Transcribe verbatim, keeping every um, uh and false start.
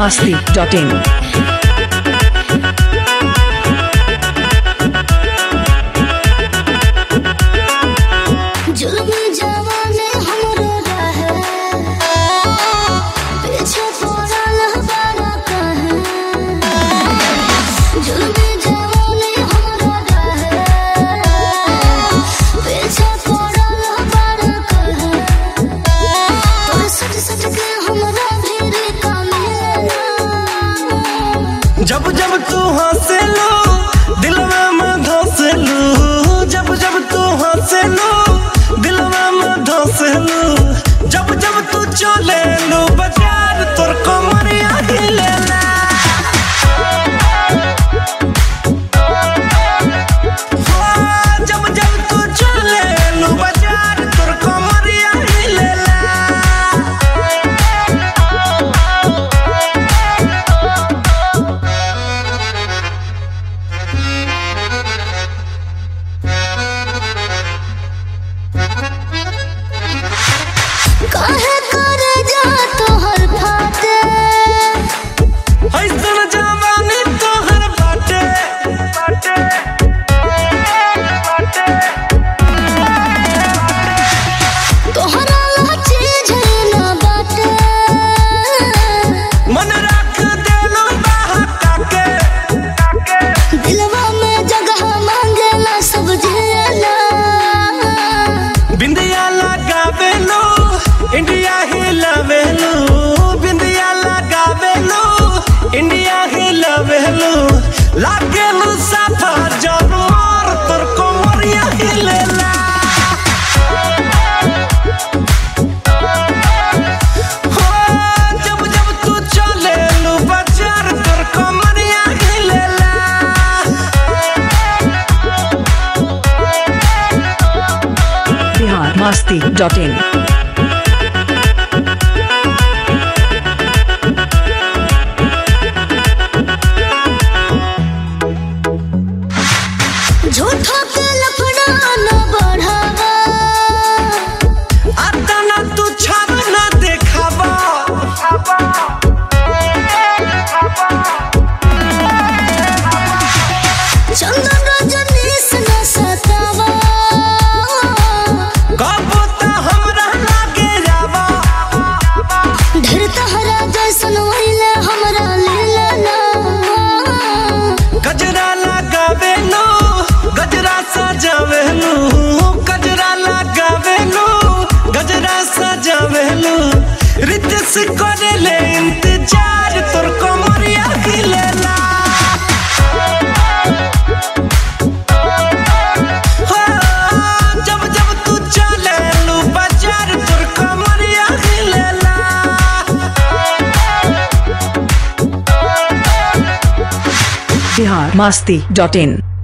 masti dot in. जब जब तू हंसे लो दिलवा में धंसे लो, जब जब तू हंसे लो दिलवा में धंसे लो, जब जब तू चले लो बाजार तोर कमरिया हिलेला। जब जब तू चले लो बाजार तोर कमरिया हिलेला। काहे करे जा तोहर फाटे, ऐसन जवानी तोहर बाटे बाटे बाटे। तोहरा ला चीज ना बाटे, मन रख देलो बहका के के। दिलवा में जगह मांगेला सब जियला। बिंदिया लगावे लो इंडिया हिलावे लो, बिंदिया लगावे लो इंडिया हिलावे लो, लागे लो साफा जानवर तोर कमरिया हिलेला। हो जब जब तू चले लो बाजार तोर कमरिया हिलेला। Bihar masti dot in. झूठा के लफड़ा न बढ़ावा, अतना तू छाव न देखावा। चंदन रजनीश न सतावा, कबो त हमरा लागे जावा। ढेर तहरा जैसन वहिले हमरा लीला ना। गजरा लगावे लो गजरा सजावे लो, गजरा लगावे लो गजरा सजावे लो, रितेश करे ले इंतजार तोर कमरिया हिलेला। हो जब जब तू चले लो बाजार तोर कमरिया हिलेला। Bihar masti dot in.